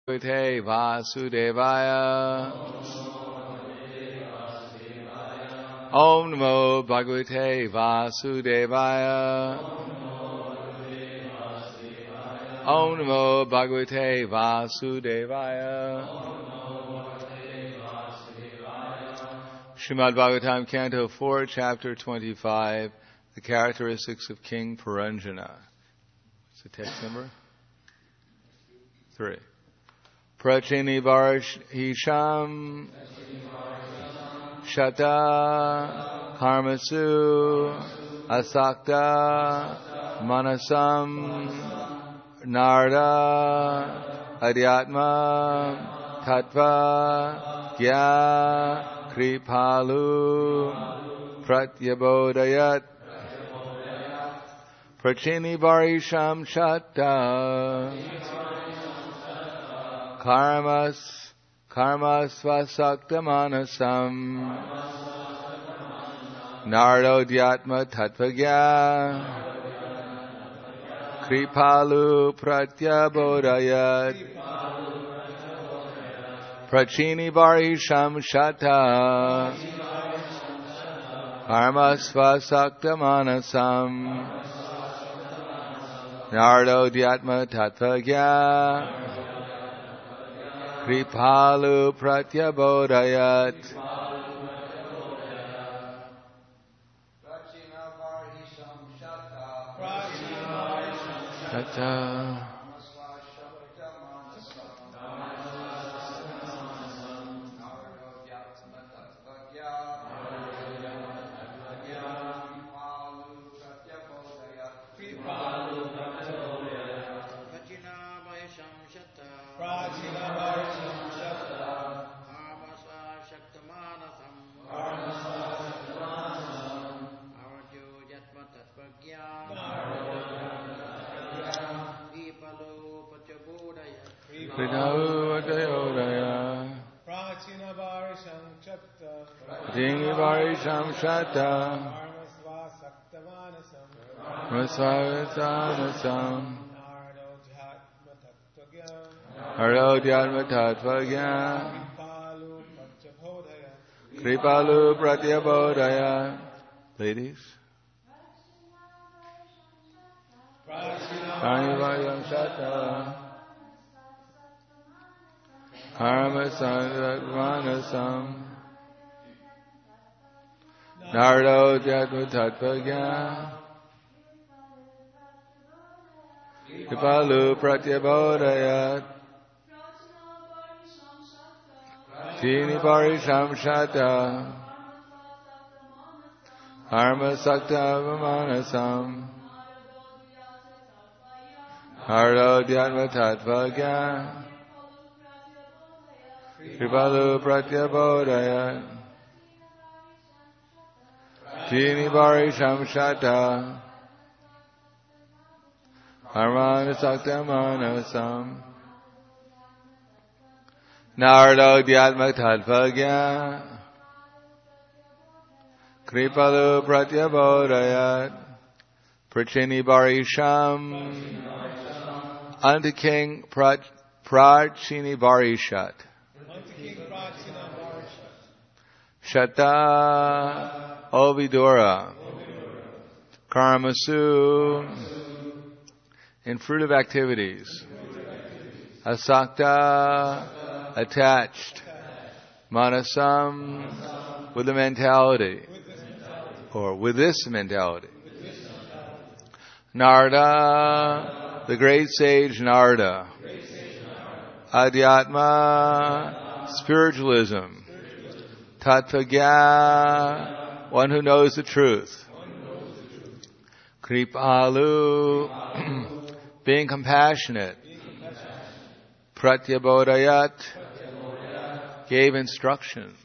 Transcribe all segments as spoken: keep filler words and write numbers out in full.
Bhagavate Vasudevaya. Om Namo Bhagavate Vasudevaya. Om Namo Bhagavate Vasudevaya. Srimad Bhagavatam, Canto four, Chapter twenty-five, The Characteristics of King Puranjana. What's the text number? Three. Prachini Varisham Shata Karmasu Asakta Manasam Narda Adhyatma Tattva Gya Kripalu Pratyabodayat Prachini Varisham Shata Karmas, karmas vasakta manasam, nardo dhyatma tattvagya, kripalu pratyabodayat, prachini varisham shata, karmas vasakta manasam, nardo dhyatma tattvagya, Kripalu Pratyabodayat. Shata. Varisham Shata Masvasamasam Harodhyatma Tattvagya Kripalu Pratyabodaya. Ladies. Varisham Shata Karmasandatmanasam Nardo Dhyatma Tattvagya Kripalu Pratyabodayat Tini Varisham Shata Karma Sakta Vamanasam Nardo Dhyatma Tattvagya Kripalu Pratyabodayat Tini Varisham Shata Karmana Sakta Manasam Nardo Dhyatma Tattvagya Kripalu Pratyabodayat Prachini Varisham unto King Prachini Varishat Shata Ovidura, Karmasu, in fruitive activities, Asakta, attached, Manasam, with the mentality, or with this mentality, Narda, the great sage Narda, Adhyatma, spiritualism, Tattvagya, one who knows the truth. Kripalu, being compassionate. Pratyabodayat, gave instructions.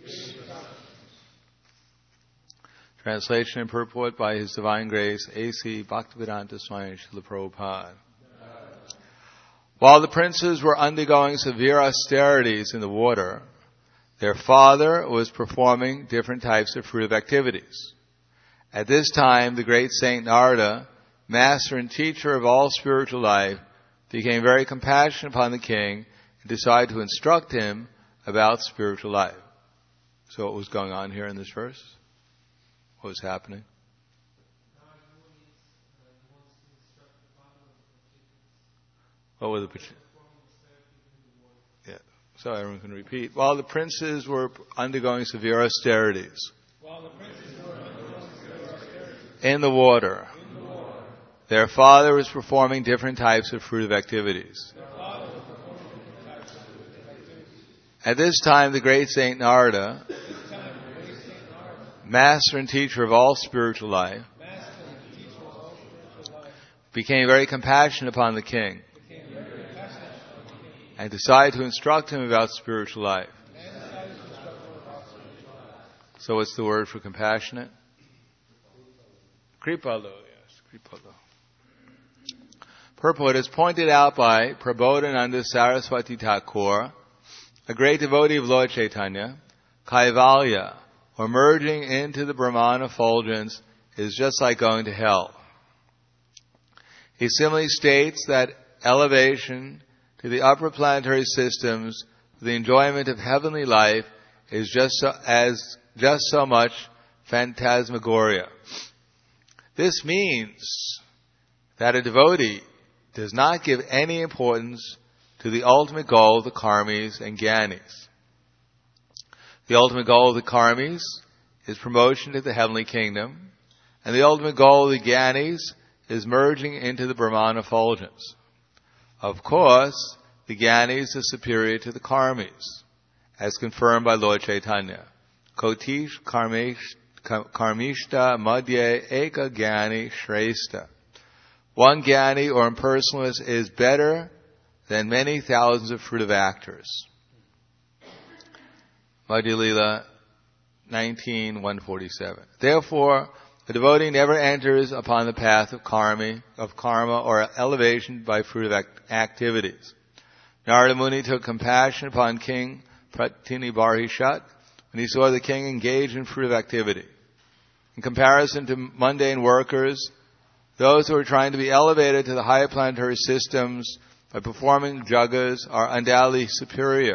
Translation and purport by His Divine Grace, A C Bhaktivedanta Swami Srila Prabhupada. While the princes were undergoing severe austerities in the water, their father was performing different types of fruitive activities. At this time, the great Saint Narada, master and teacher of all spiritual life, became very compassionate upon the king and decide to instruct him about spiritual life. So what was going on here in this verse? What was happening? What were the... Yeah, so everyone can repeat. While the princes were undergoing severe austerities, While the princes were undergoing severe austerities in the water, in the water, their father was performing different types of fruitive activities. their father was performing different types of spiritual activities. At this time, the great Saint Narada, This time, the great Saint Narada, master and teacher of all spiritual life, master and teacher of all spiritual life, became very compassionate upon the king became very compassionate upon the king, and decided to instruct him about spiritual life. and decided to instruct him about spiritual life. So what's the word for compassionate? Kripalo, yes, Kripalo. Purport is pointed out by Prabodhananda Saraswati Thakur, a great devotee of Lord Chaitanya. Kaivalya, or merging into the Brahman effulgence, is just like going to hell. He similarly states that elevation to the upper planetary systems for the enjoyment of heavenly life is just so, as just so much phantasmagoria. This means that a devotee does not give any importance to the ultimate goal of the karmis and gyanis. The ultimate goal of the karmis is promotion to the heavenly kingdom, and the ultimate goal of the gyanis is merging into the Brahman effulgence. Of course, the gyanis are superior to the karmis, as confirmed by Lord Chaitanya. Kotish karmish, karmishta madhye eka gyani shrestha. One gyani or impersonalist is better than many thousands of fruitive actors. Madhya Lila nineteen one forty-seven. Therefore, the devotee never enters upon the path of karma, of karma or elevation by fruitive act- activities. Narada Muni took compassion upon King Pratinibarhishat when he saw the king engaged in fruitive activity. In comparison to mundane workers, those who are trying to be elevated to the higher planetary systems by performing jagas are undoubtedly superior.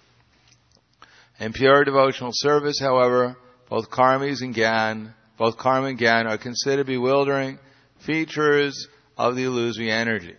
In pure devotional service, however, both karmis and gyan, both karma and gyan are considered bewildering features of the illusory energy.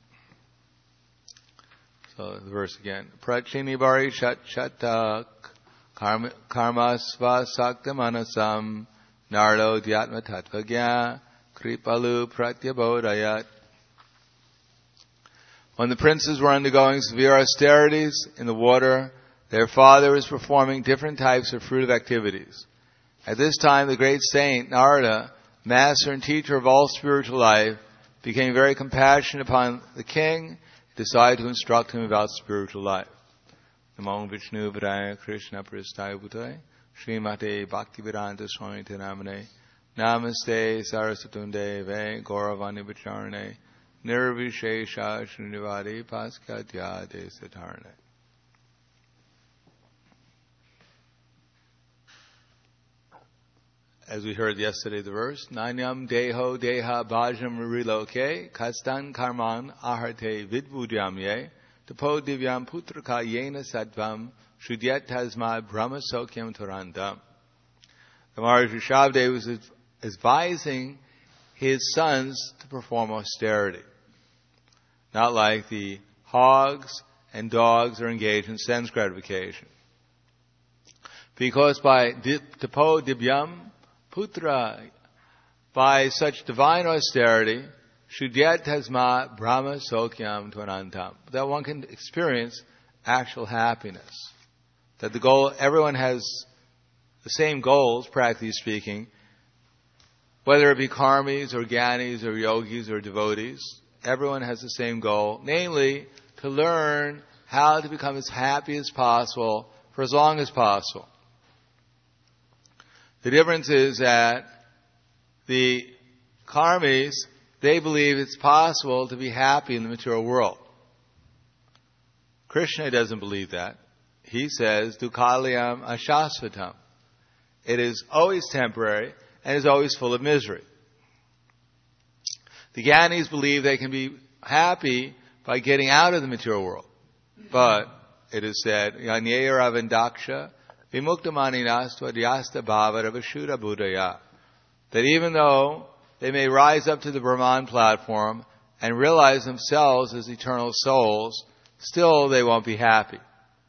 So the verse again. Prachini bari shat shatak karmasva sakta manasam nardo dhyatma tatvagya kripalu pratyabodayat. When the princes were undergoing severe austerities in the water, their father was performing different types of fruitive activities. At this time, the great saint, Narada, master and teacher of all spiritual life, became very compassionate upon the king and decided to instruct him about spiritual life. Namo Vishnu Padaya Krishna Pristaya Bhutaya Srimate Bhaktivedanta Swami Namane Namaste Sarasatunde Ve Gauravani Vacharane Nirvishesha Srinivadi Paskatyade Satarane. As we heard yesterday, the verse, Nanyam Deho Deha Bhajam Riloke Kastan Karman Aharte Vidvudyamye Tapo Divyam Putraka Yena Sadvam Shudyat Tasma Brahma Sokyam Turandam. The Maharishi Shabde was advising his sons to perform austerity. Not like the hogs and dogs are engaged in sense gratification. Because by Tapo Divyam Putra, by such divine austerity, Shudyat Tasma Brahma Sokyam Tvanantam, that one can experience actual happiness. That the goal, everyone has the same goals, practically speaking, whether it be karmis or gyanis or yogis or devotees, everyone has the same goal, namely to learn how to become as happy as possible for as long as possible. The difference is that the karmis, they believe it's possible to be happy in the material world. Krishna doesn't believe that. He says, Dukhalayam ashasvatam. It is always temporary and is always full of misery. The Gyanis believe they can be happy by getting out of the material world. But it is said, Yanyera Vendaksha Vimuktamaninastva Dhyasta Bhavaravashura Buddhaya, that even though they may rise up to the Brahman platform and realize themselves as eternal souls, still they won't be happy.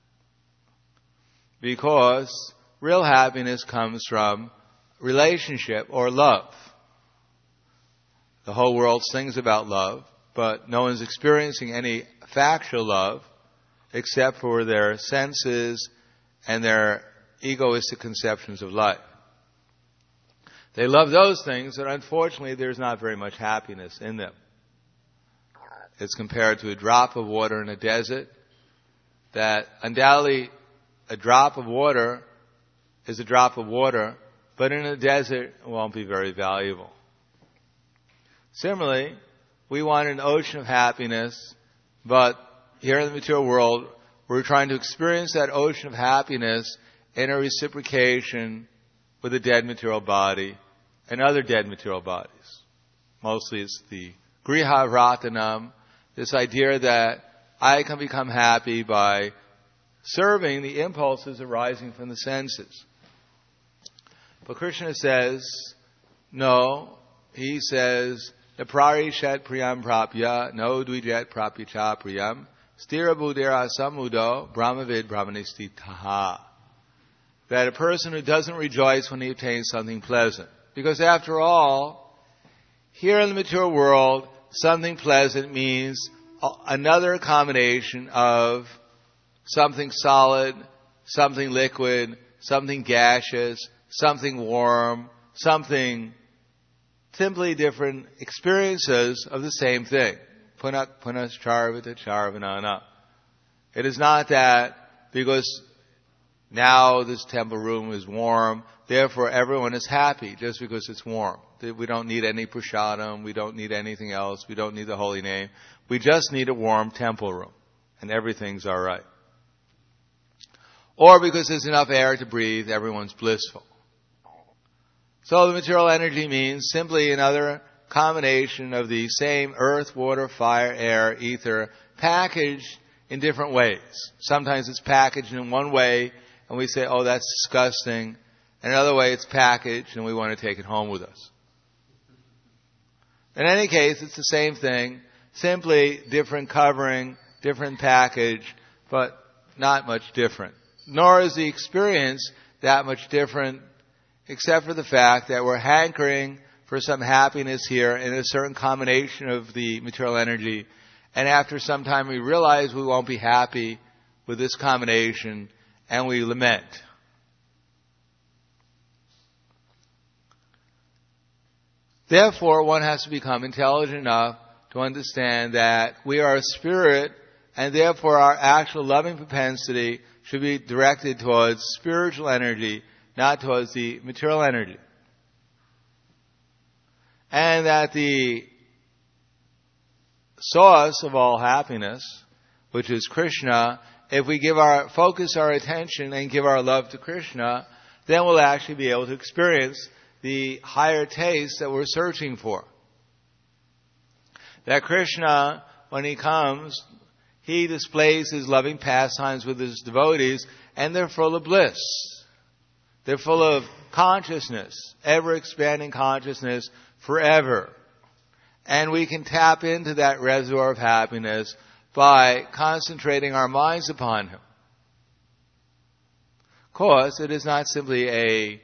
Because real happiness comes from relationship or love. The whole world sings about love, but no one's experiencing any factual love except for their senses and their egoistic conceptions of life. They love those things, but unfortunately there's not very much happiness in them. It's compared to a drop of water in a desert, that undoubtedly a drop of water is a drop of water, but in a desert it won't be very valuable. Similarly, we want an ocean of happiness, but here in the material world, we're trying to experience that ocean of happiness in a reciprocation with a dead material body and other dead material bodies. Mostly it's the Griha Ratanam, this idea that I can become happy by serving the impulses arising from the senses. But Krishna says, no, he says, Naprarishat priyam prapya, no dvijet prapyacha priyam, stira buddhira samudo, brahmavid brahmanistitaha. That a person who doesn't rejoice when he obtains something pleasant. Because after all, here in the material world, something pleasant means another combination of something solid, something liquid, something gaseous, something warm, something simply different experiences of the same thing. Punak punas charvita charvanana. It is not that because now this temple room is warm, therefore everyone is happy just because it's warm. We don't need any prasadam, we don't need anything else, we don't need the holy name. We just need a warm temple room, and everything's all right. Or because there's enough air to breathe, everyone's blissful. So the material energy means simply another combination of the same earth, water, fire, air, ether, packaged in different ways. Sometimes it's packaged in one way, and we say, oh, that's disgusting. And another way it's packaged, and we want to take it home with us. In any case, it's the same thing, simply different covering, different package, but not much different. Nor is the experience that much different, except for the fact that we're hankering for some happiness here in a certain combination of the material energy, and after some time we realize we won't be happy with this combination, and we lament. Therefore, one has to become intelligent enough to understand that we are a spirit, and therefore our actual loving propensity should be directed towards spiritual energy, not towards the material energy. And that the source of all happiness, which is Krishna, if we give our focus our attention and give our love to Krishna, then we'll actually be able to experience the higher taste that we're searching for. That Krishna, when he comes, he displays his loving pastimes with his devotees, and they're full of bliss. They're full of consciousness, ever-expanding consciousness forever. And we can tap into that reservoir of happiness by concentrating our minds upon him. Of course, it is not simply a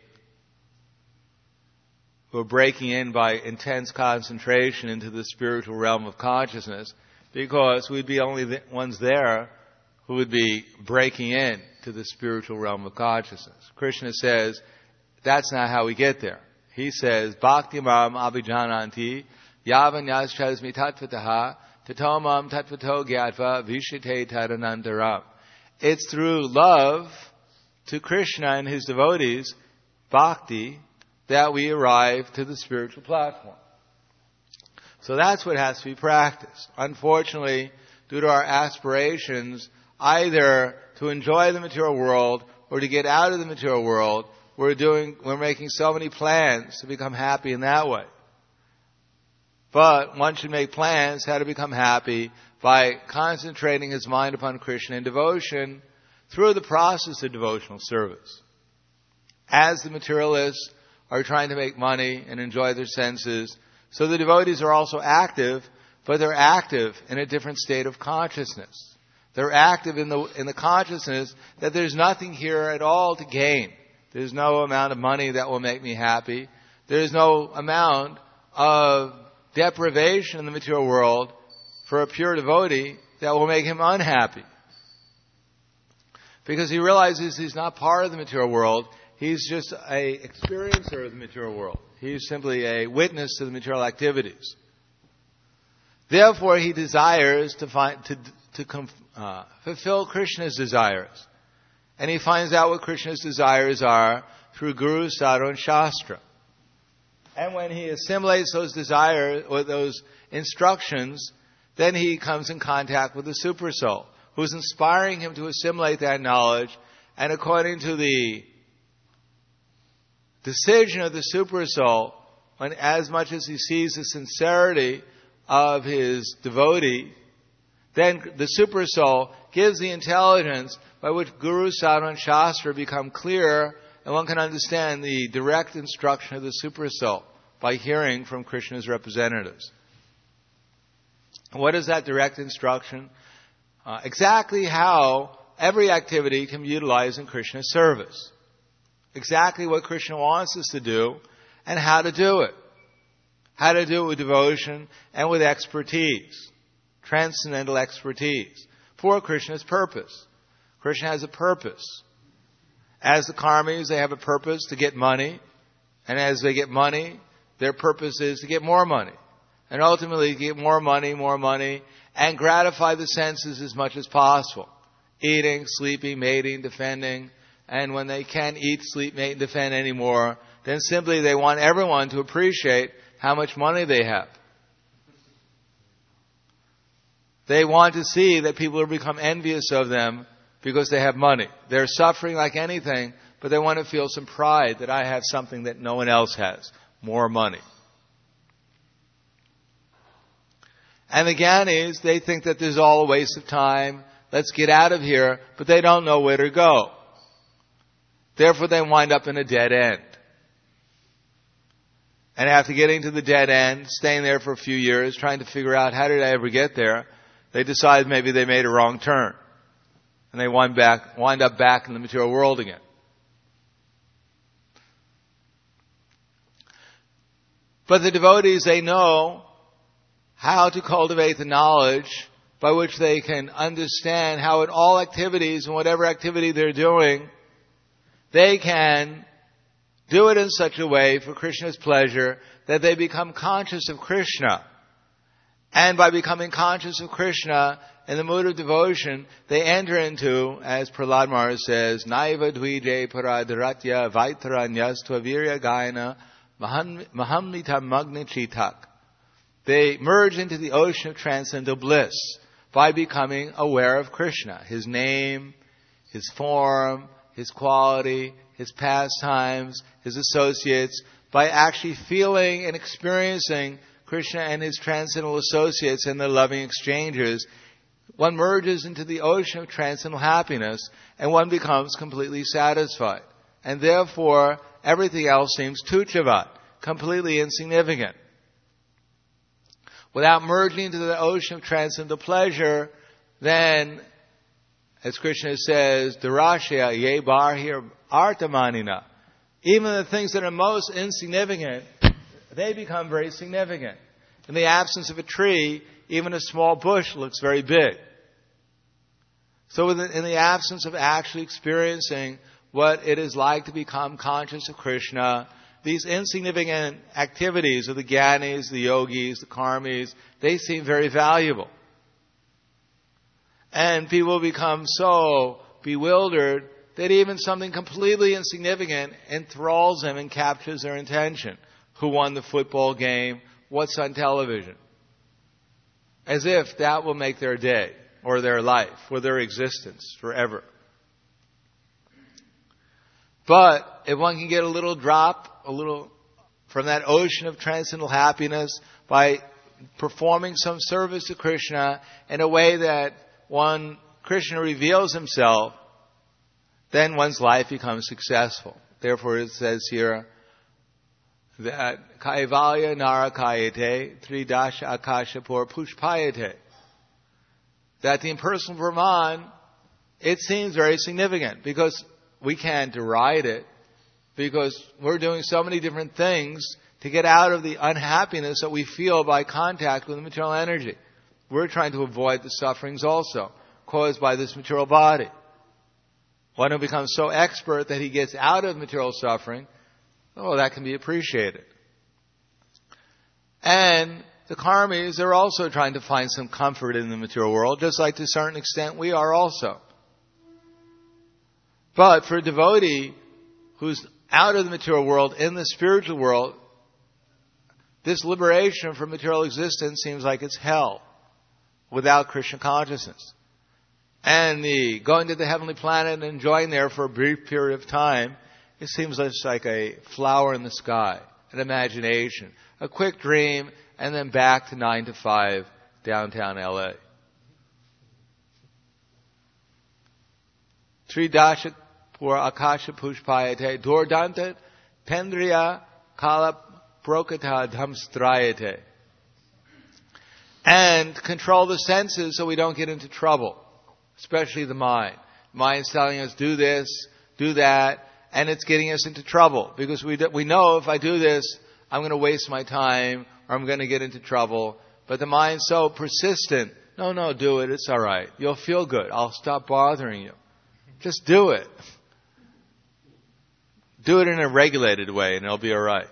we're breaking in by intense concentration into the spiritual realm of consciousness, because we'd be only the ones there who would be breaking in to the spiritual realm of consciousness. Krishna says that's not how we get there. He says, Bhakti mam abhijananti yavan yaschasmi tatvataha tatomam tatvato gyatva vishite tadanantaram. It's through love to Krishna and his devotees, bhakti, that we arrive to the spiritual platform. So that's what has to be practiced. Unfortunately, due to our aspirations, either to enjoy the material world or to get out of the material world, we're doing, we're making so many plans to become happy in that way. But one should make plans how to become happy by concentrating his mind upon Krishna in devotion through the process of devotional service. As the materialists are trying to make money and enjoy their senses, so the devotees are also active, but they're active in a different state of consciousness. They're active in the in the consciousness that there's nothing here at all to gain. There's no amount of money that will make me happy. There's no amount of deprivation in the material world for a pure devotee that will make him unhappy. Because he realizes he's not part of the material world. He's just a experiencer of the material world. He's simply a witness to the material activities. Therefore, he desires to find to to uh, fulfill Krishna's desires, and he finds out what Krishna's desires are through Guru, Sadhu, and Shastra. And when he assimilates those desires or those instructions, then he comes in contact with the Super Soul, who's inspiring him to assimilate that knowledge. And according to the decision of the Super Soul, when as much as he sees the sincerity of his devotee, then the Super Soul gives the intelligence by which Guru, Sadhu, and Shastra become clear, and one can understand the direct instruction of the Super Soul by hearing from Krishna's representatives. What is that direct instruction? Uh, exactly how every activity can be utilized in Krishna's service. Exactly what Krishna wants us to do and how to do it. How to do it with devotion and with expertise. Transcendental expertise. For Krishna's purpose. Krishna has a purpose. As the karmis, they have a purpose to get money. And as they get money, their purpose is to get more money. And ultimately get more money, more money, and gratify the senses as much as possible. Eating, sleeping, mating, defending. And when they can't eat, sleep, mate, and defend anymore, then simply they want everyone to appreciate how much money they have. They want to see that people will become envious of them because they have money. They're suffering like anything, but they want to feel some pride that I have something that no one else has. More money. And the Gyanis, they think that this is all a waste of time. Let's get out of here, but they don't know where to go. Therefore, they wind up in a dead end. And after getting to the dead end, staying there for a few years, trying to figure out how did I ever get there, they decide maybe they made a wrong turn. And they wind back, wind up back in the material world again. But the devotees, they know how to cultivate the knowledge by which they can understand how in all activities and whatever activity they're doing, they can do it in such a way for Krishna's pleasure that they become conscious of Krishna. And by becoming conscious of Krishna in the mood of devotion, they enter into, as Prahlad Maharaj says, Naiva dvije paradaratya vaitaranyastva virya gaina mahamnita magnichitak. They merge into the ocean of transcendental bliss by becoming aware of Krishna, His name, His form, His quality, His pastimes, His associates, by actually feeling and experiencing Krishna and His transcendental associates and their loving exchanges. One merges into the ocean of transcendental happiness and one becomes completely satisfied. And therefore, everything else seems tuchavat, completely insignificant. Without merging into the ocean of transcendental pleasure, then, as Krishna says, Darashya ye barhir artamanina. Even the things that are most insignificant, they become very significant. In the absence of a tree, even a small bush looks very big. So in the absence of actually experiencing what it is like to become conscious of Krishna, these insignificant activities of the Gyanis, the Yogis, the Karmis, they seem very valuable. And people become so bewildered that even something completely insignificant enthralls them and captures their attention. Who won the football game? What's on television? As if that will make their day, or their life, or their existence forever. But if one can get a little drop, a little from that ocean of transcendental happiness by performing some service to Krishna in a way that one Krishna reveals himself, then one's life becomes successful. Therefore it says here that Kaivalya Narakayate Tridasha Akashapur Pushpayate. That the impersonal Brahman, it seems very significant because we can't deride it, because we're doing so many different things to get out of the unhappiness that we feel by contact with the material energy. We're trying to avoid the sufferings also caused by this material body. One who becomes so expert that he gets out of material suffering, oh, that can be appreciated. And the karmis are also trying to find some comfort in the material world, just like to a certain extent we are also. But for a devotee who's out of the material world, in the spiritual world, this liberation from material existence seems like it's hell without Krishna consciousness. And the going to the heavenly planet and enjoying there for a brief period of time, it seems just like a flower in the sky, an imagination, a quick dream, and then back to nine to five downtown L A. Tridasha Pur Akasha Pushpayate Dordanta Pendriya Kala Prokata Dhamstrayate. And control the senses so we don't get into trouble, especially the mind. The mind's telling us, do this, do that, and it's getting us into trouble because we do, we know if I do this, I'm going to waste my time or I'm going to get into trouble. But the mind's so persistent. No, no, do it. It's all right. You'll feel good. I'll stop bothering you. Just do it. Do it in a regulated way and it'll be all right.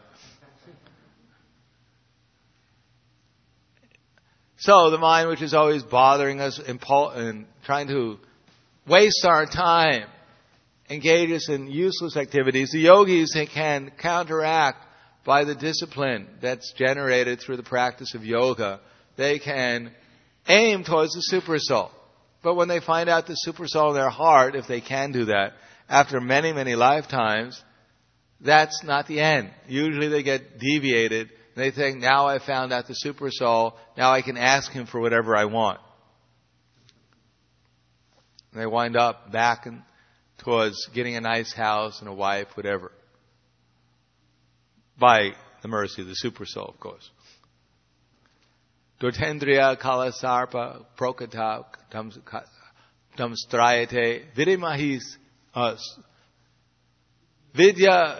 So the mind, which is always bothering us impul- and trying to waste our time, engage us in useless activities, the yogis can counteract by the discipline that's generated through the practice of yoga. They can aim towards the supersoul. But when they find out the supersoul in their heart, if they can do that, after many, many lifetimes, that's not the end. Usually they get deviated. They think, now I found out the supersoul, now I can ask him for whatever I want. And they wind up back in, towards getting a nice house and a wife, whatever. By the mercy of the supersoul, of course. Dortendriya kalasarpa prokata damstrayate vidimahis us. Vidya...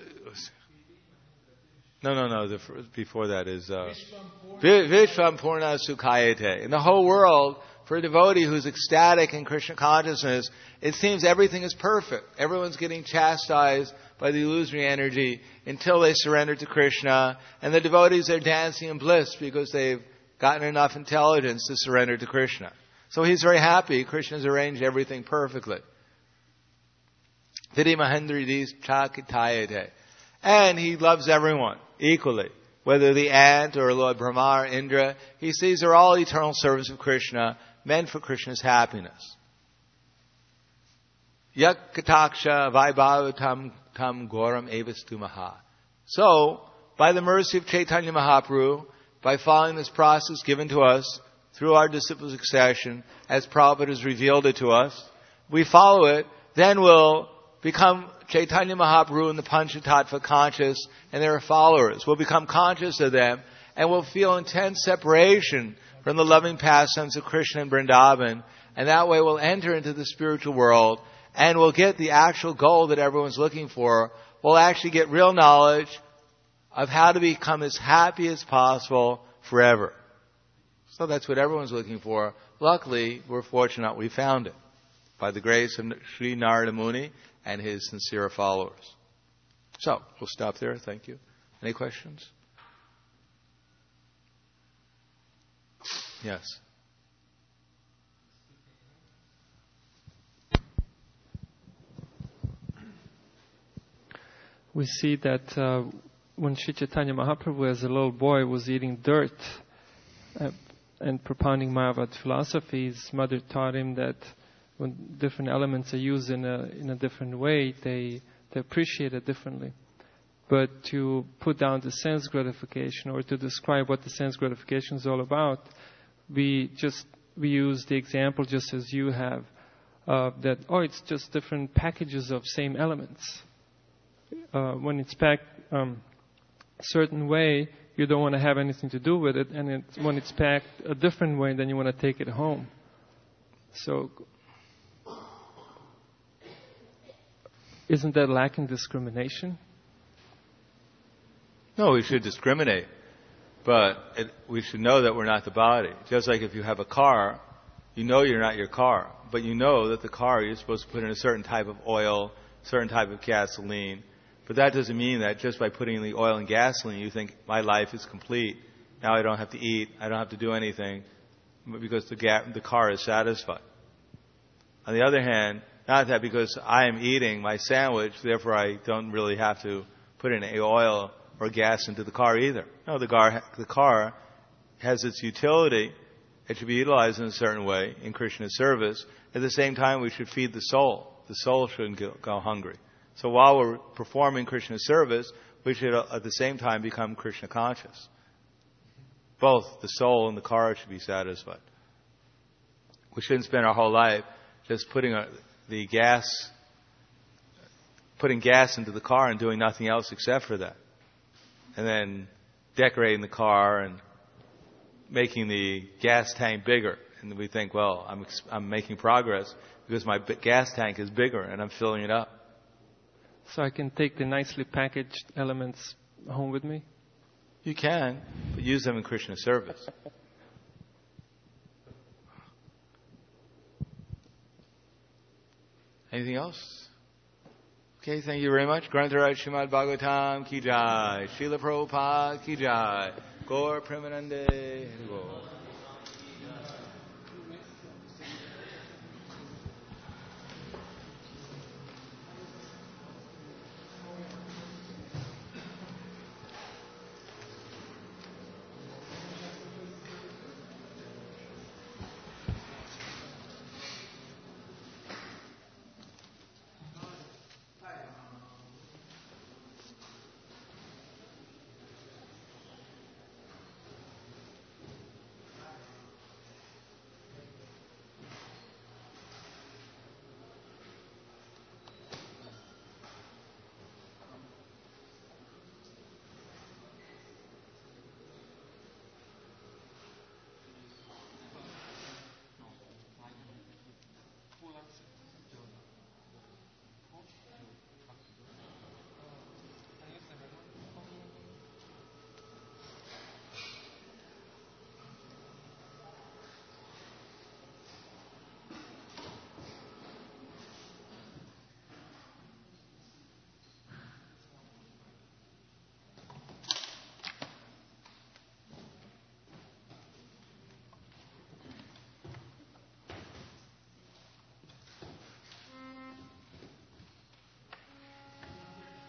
No, no, no. The first, before that is uh, Vishvam Purna Sukhayate. In the whole world, for a devotee who's ecstatic in Krishna consciousness, it seems everything is perfect. Everyone's getting chastised by the illusory energy until they surrender to Krishna, and the devotees are dancing in bliss because they've gotten enough intelligence to surrender to Krishna. So he's very happy. Krishna's arranged everything perfectly. Vidhi Mahendridis Chakitayate. And he loves everyone equally. Whether the ant or Lord Brahma or Indra, he sees they're all eternal servants of Krishna, meant for Krishna's happiness. Yak kataksha vaibhavatam tam goram evastumaha. So, by the mercy of Chaitanya Mahaprabhu, by following this process given to us through our disciple succession, as Prabhupada has revealed it to us, we follow it, then we'll become Chaitanya Mahaprabhu and the Panchatattva conscious, and their followers. We'll become conscious of them, and we'll feel intense separation from the loving pastimes of Krishna and Vrindavan, and that way we'll enter into the spiritual world, and we'll get the actual goal that everyone's looking for. We'll actually get real knowledge of how to become as happy as possible forever. So that's what everyone's looking for. Luckily, we're fortunate we found it by the grace of Sri Narada Muni and his sincere followers. So, we'll stop there. Thank you. Any questions? Yes. We see that uh, when Sri Chaitanya Mahaprabhu as a little boy was eating dirt uh, and propounding Mayavad philosophy, his mother taught him that when different elements are used in a in a different way, they they appreciate it differently. But to put down the sense gratification or to describe what the sense gratification is all about, we just we use the example just as you have, uh, that, oh, it's just different packages of same elements. Uh, when it's packed um, a certain way, you don't want to have anything to do with it. And it, when it's packed a different way, then you want to take it home. So isn't that lacking discrimination? No, we should discriminate. But it, we should know that we're not the body. Just like if you have a car, you know you're not your car. But you know that the car, you're supposed to put in a certain type of oil, certain type of gasoline. But that doesn't mean that just by putting in the oil and gasoline, you think my life is complete. Now I don't have to eat. I don't have to do anything because the, ga- the car is satisfied. On the other hand, not that because I am eating my sandwich, therefore I don't really have to put in oil or gas into the car either. No, the car, the car has its utility. It should be utilized in a certain way in Krishna service. At the same time, we should feed the soul. The soul shouldn't go, go hungry. So while we're performing Krishna service, we should at the same time become Krishna conscious. Both the soul and the car should be satisfied. We shouldn't spend our whole life just putting a, the gas, putting gas into the car and doing nothing else except for that. And then decorating the car and making the gas tank bigger. And we think, well, I'm I'm making progress because my gas tank is bigger and I'm filling it up. So I can take the nicely packaged elements home with me? You can, but use them in Krishna service. Anything else? Okay, thank you very much. Grantaraj Srimad Bhagavatam ki jai. Srila Prabhupada ki jai. Gaur Premanande.